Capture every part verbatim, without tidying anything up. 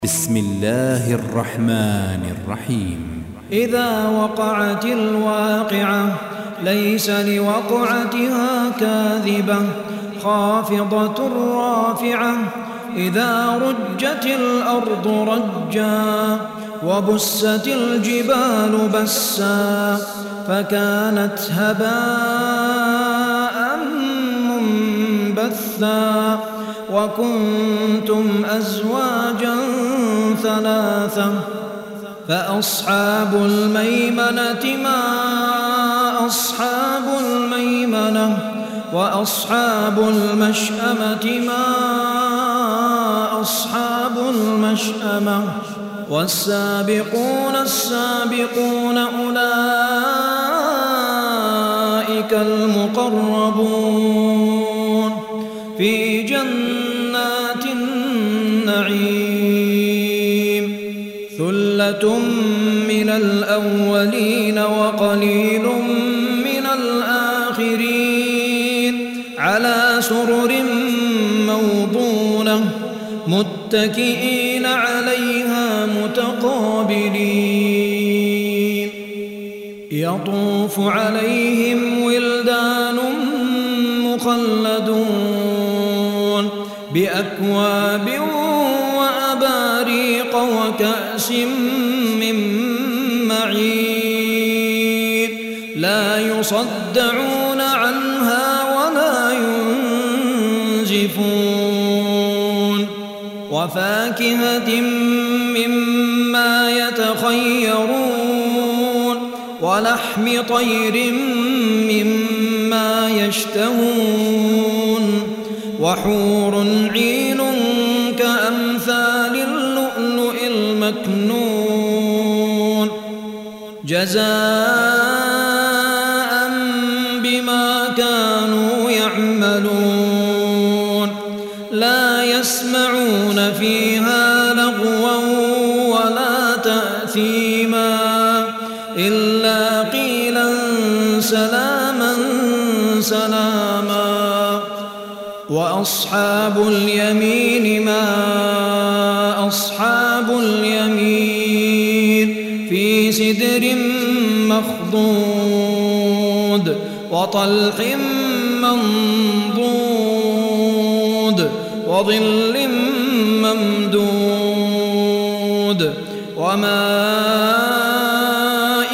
بسم الله الرحمن الرحيم. إذا وقعت الواقعة ليس لوقعتها كاذبة خافضة رافعة إذا رجت الأرض رجا وبست الجبال بسا فكانت هباء منبثا وكنتم أزواجا ثلاثة فأصحاب الميمنة ما أصحاب الميمنة وأصحاب المشأمة ما أصحاب المشأمة والسابقون السابقون أولئك المقربون في جنات النعيم ثلة من الأولين وقليل من الآخرين على سرر موضونة متكئين عليها متقابلين يطوف عليهم ولدان مخلدون بأكواب وأباريق وكأس من معين لا يصدعون عنها ولا ينزفون وفاكهة مما يتخيرون ولحم طير مما يشتهون وحور عين كأمثال اللؤلؤ المكنون جزاء بما كانوا يعملون لا يسمعون فيها لغوا ولا تأثيما إلا قيلا سلاما سلاما وأصحاب اليمين ما أصحاب اليمين في سدر مخضود وطلح منضود وظل ممدود وماء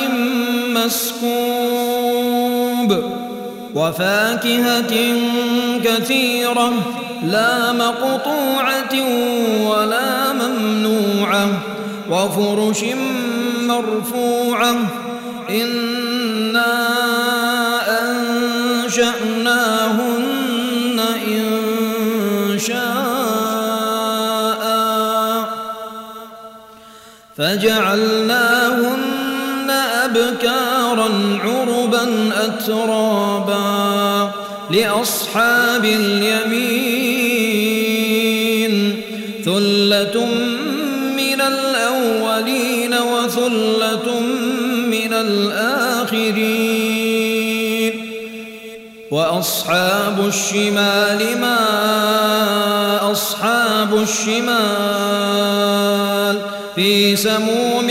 مسكوب وفاكهة كثيرة لا مقطوعة ولا ممنوعة وفرش مرفوعة إنا أنشأناهن إن شاء فجعلناهن أبكارا عربا أترابا لأصحاب اليمين ثلة من الأولين وثلة من الآخرين وأصحاب الشمال ما أصحاب الشمال في سموم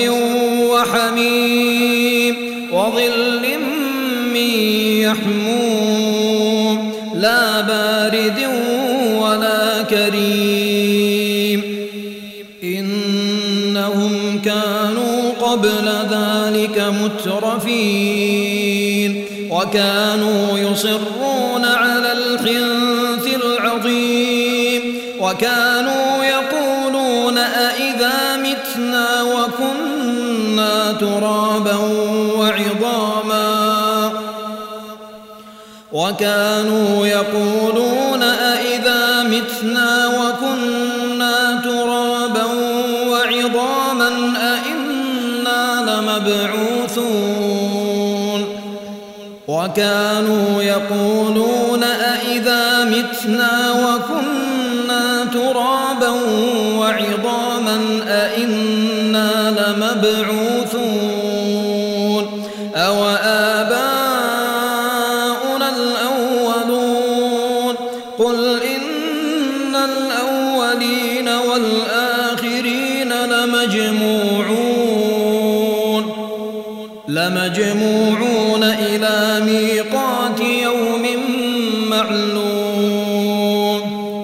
وحميم وظل من يحموم لا بارد ولا كريم إنهم كانوا قبل ذلك مترفين وكانوا يصرون على الحنث العظيم وكانوا يقولون أئذا متنا وكنا ترابا وعظاما وكانوا يقولون أئذا متنا وكنا ترابا وعظاما أئنا لمبعوثون وكانوا يقولون أئذا متنا وكنا ترابا وعظاما أئنا لمبعوثون أو آباؤنا الأولون قل إن الأولين والآخرين لمجموعون لمجموعون إلى ميقات يوم معلوم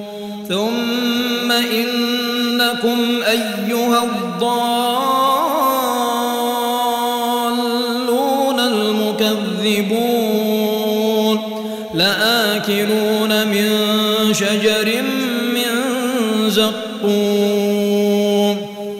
ثم إنكم أيها الضالون المكذبون لآكلون من شجر من زقوم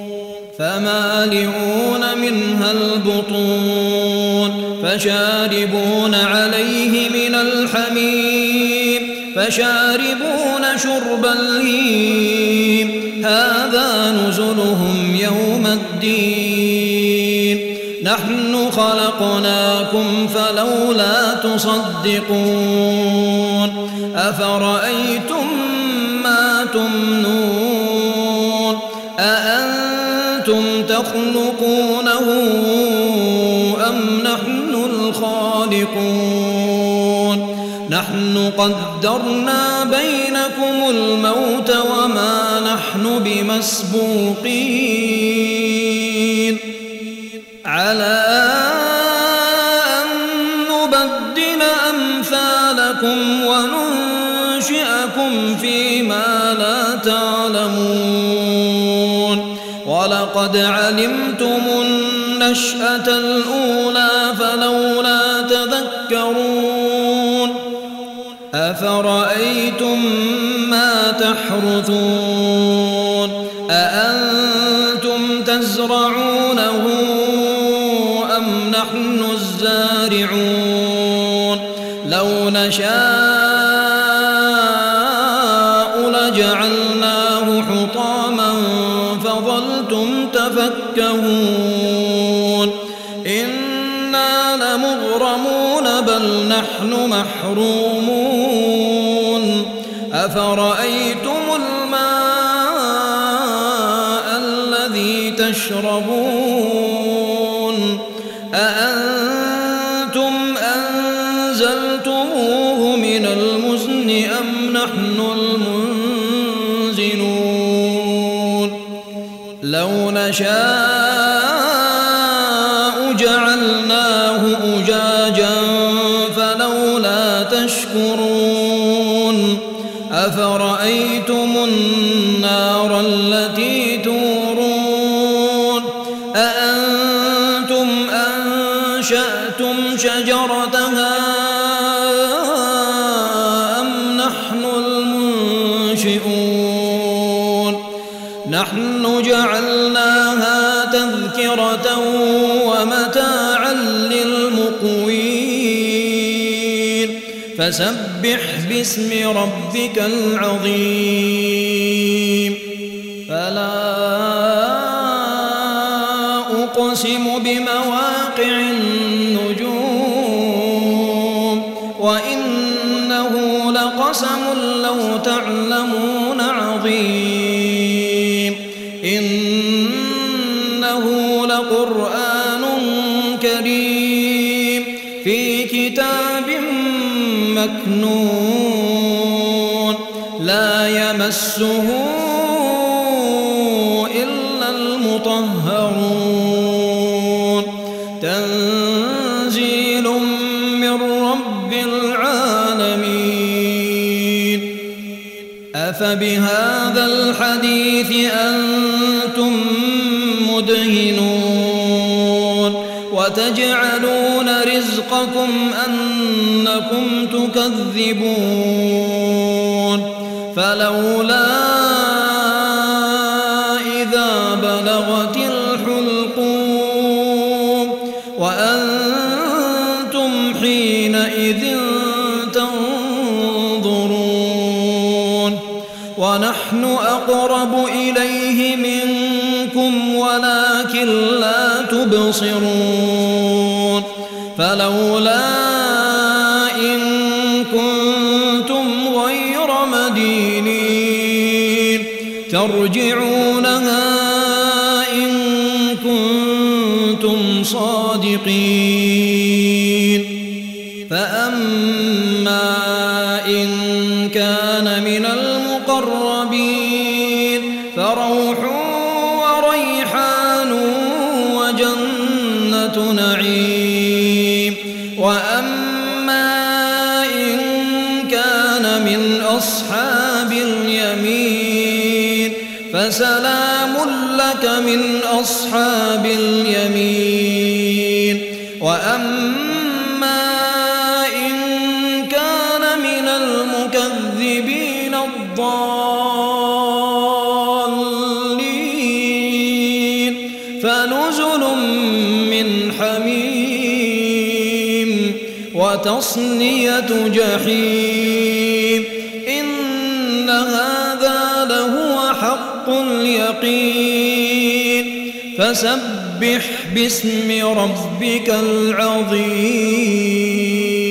فمالئون منها البطون فشاربون عليه من الحميم فشاربون شرب الهيم هذا نزلهم يوم الدين نحن خلقناكم فلولا تصدقون أفرأيتم ما تمنون أأنتم تخلقونه أم نحن الخالقون نحن قدرنا بينكم الموت وما نحن بمسبوقين على أن نبدل أمثالكم وننشئكم فيما لا تعلمون ولقد علمتم النشأة الأولى فلولا تذكرون أفرأيتم ما تحرثون أأنتم تزرعونه أم نحن الزارعون لو نشاء لجعلناه حطاما فظلتم تفكهون إنا لمغرمون بل نحن محرومون أفرأيتم الماء الذي تشربون أأنتم أنزلتموه من المزن أم نحن المنزلون لو نشاء جعلناه أجاجا فلولا تشكرون أفرأيتم النار التي تورون أأنتم أنشأتم شجرتها أم نحن المنشئون نحن جعلناها تذكرة ومتاعا للمقوين فسبح باسم ربك العظيم فلا أقسم بمواقع النجوم وإنه لقسم لو تعلمون عظيم إنه لقرآن كريم في كتاب مكنون لا يمسه إلا المطهرون تنزيل من رب العالمين أفبهذا الحديث أنتم مدهنون وتجعلون رزقكم أنكم تكذبون فلولا إذا بلغت الحلقوم وأنتم حينئذ تنظرون ونحن أقرب إليه منكم ولكن لا تبصرون فلولا إن كنتم غير مدينين ترجعونها إن كنتم صادقين فأما إن كان من المقربين فروح وريحان فسلام لك من أصحاب اليمين وأما إن كان من المكذبين الضالين فنزل من حميم وتصلية جحيم إن هذا لهو حق اليقين فسبح باسم ربك العظيم.